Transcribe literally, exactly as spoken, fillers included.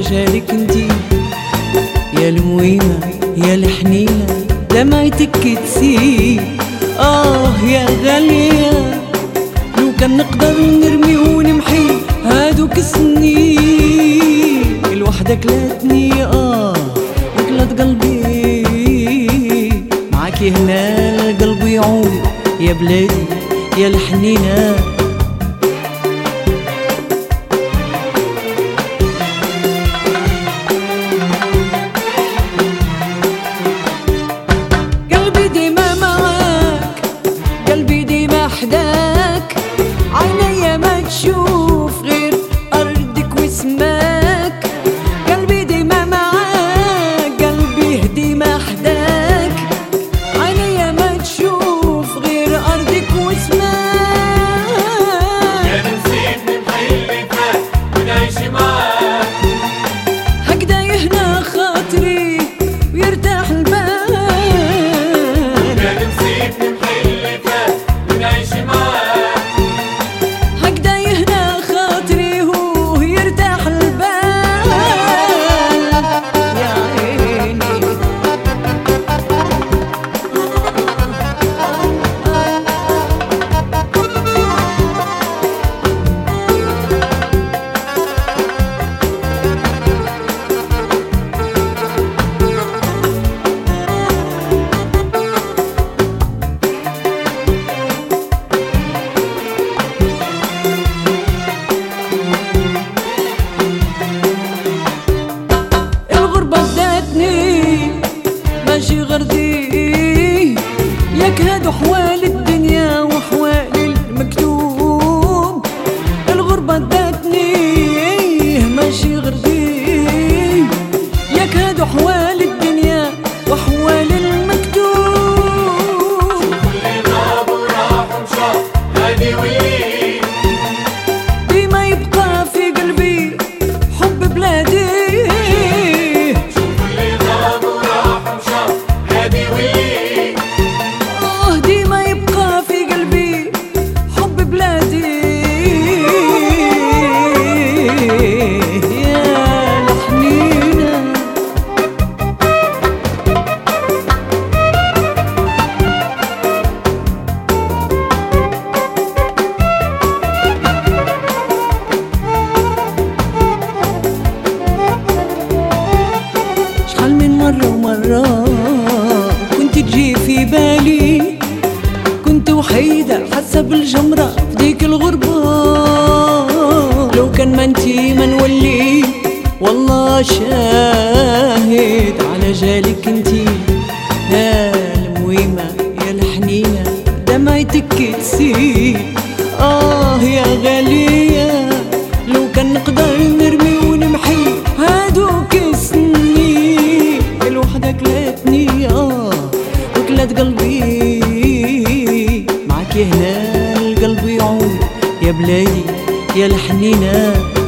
جالك انتي يا المويمة يا الحنينة دمعتك تسيل. آه يا غالية لو كان نقدر نرمي ونمحي هادوك السنين الوحدة كلاتني آه وكلات قلبي معاكي هنا القلب يعود يا بلادي يا الحنينة. قلبي ديما معاك قلبي ديما حداك عينيا ما تشوف غير أرضك وسماك. قلبي ديما معاك قلبي ديما حداك عينيا ما تشوف غير أرضك وسماك. يا نسيتني بحي اللي فات ونعيش معاك هكدا يهنا خاطري ويرتاح البال. يا نسيتني بحي اللي فات ونعيش معاك هكدا يهنا خاطري هو يرتاح البال يا عيني. الغربة ادتني ماشي غردي ياك هادو حوال الدنيا وحوال المكتوب. الغربة ادتني ماشي غردي ياك هادو حوال الدنيا وحوال المكتوب. اللي غاب وراح ومشى هادي وليد ديما يبقى في قلبي حب بلادي. اللي غاب وراح ومشى هادي وليد آه ديما يبقى في قلبي حب بلادي يا الحنينة. شحال من مرة ومرة كنت تجي في بالي كنت وحيدة حاسة بالجمرة في ديك الغربة. لو كان ما انتي ما نولي والله شاهد على جالك انتي يا المويمة يا الحنينة دمعتك تسيل. آه يا غالية لو كان نقدر نرمي ونمحي هادوك السنين الوحدة كلاتني آه وكلات قلبي معاكي هنا القلب يعود يا بلادي يا الحنينة.